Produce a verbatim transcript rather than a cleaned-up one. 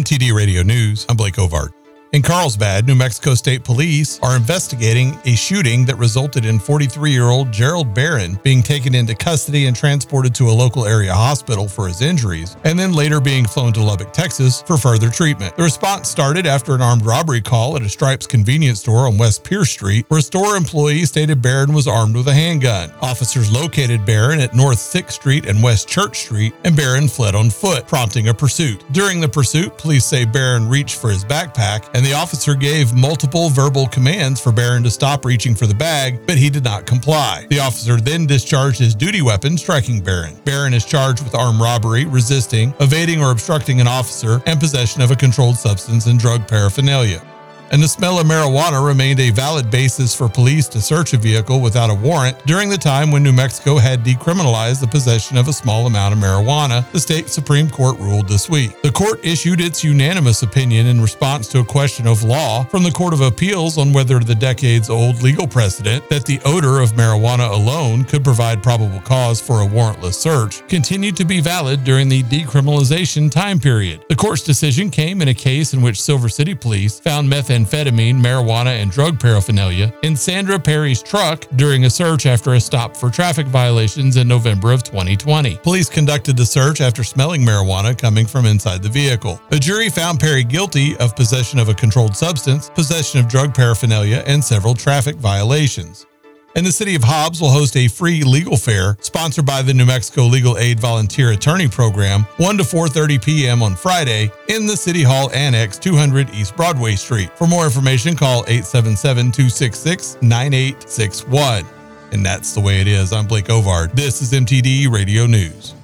M T D Radio News, I'm Blake Ovard. In Carlsbad, New Mexico State Police are investigating a shooting that resulted in forty-three-year-old Gerald Barron being taken into custody and transported to a local area hospital for his injuries, and then later being flown to Lubbock, Texas for further treatment. The response started after an armed robbery call at a Stripes convenience store on West Pierce Street, where a store employee stated Barron was armed with a handgun. Officers located Barron at North sixth Street and West Church Street, and Barron fled on foot, prompting a pursuit. During the pursuit, police say Barron reached for his backpack, and the officer gave multiple verbal commands for Barron to stop reaching for the bag, but he did not comply. The officer then discharged his duty weapon, striking Barron. Barron is charged with armed robbery, resisting, evading or obstructing an officer, and possession of a controlled substance and drug paraphernalia. And the smell of marijuana remained a valid basis for police to search a vehicle without a warrant during the time when New Mexico had decriminalized the possession of a small amount of marijuana, the state Supreme Court ruled this week. The court issued its unanimous opinion in response to a question of law from the Court of Appeals on whether the decades-old legal precedent that the odor of marijuana alone could provide probable cause for a warrantless search continued to be valid during the decriminalization time period. The court's decision came in a case in which Silver City Police found methamphetamine Amphetamine, marijuana, and drug paraphernalia in Sandra Perry's truck during a search after a stop for traffic violations in November of twenty twenty. Police conducted the search after smelling marijuana coming from inside the vehicle. A jury found Perry guilty of possession of a controlled substance, possession of drug paraphernalia, and several traffic violations. And the city of Hobbs will host a free legal fair sponsored by the New Mexico Legal Aid Volunteer Attorney Program, one to four thirty p.m. on Friday in the City Hall Annex, two hundred East Broadway Street. For more information, call eight seven seven, two six six, nine eight six one. And that's the way it is. I'm Blake Ovard. This is M T D Radio News.